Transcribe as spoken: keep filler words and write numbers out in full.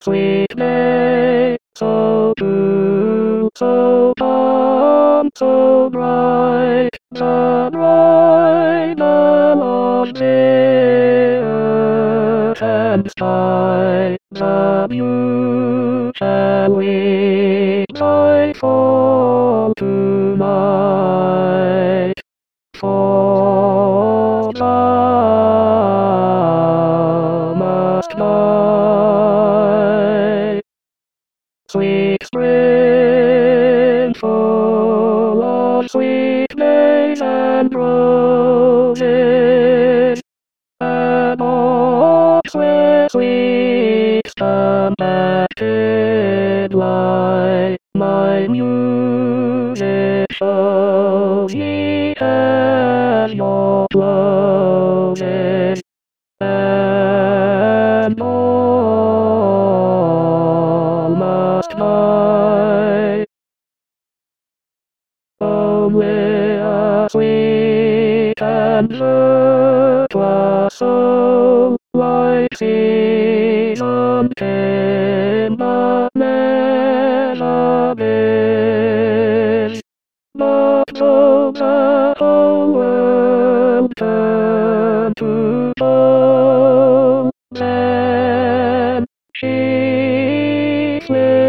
Sweet day, so true, so calm, so bright, the bright of the earth and sky, the view shall we joyful tonight. For thou must die. Sweet spring, full of sweet days and roses, and oaks where sweet stammeted lie, my music shows ye as your closes, and all must die. Only a sweet and virtuous soul, like season came but never is. But though the whole world turned to gold, then she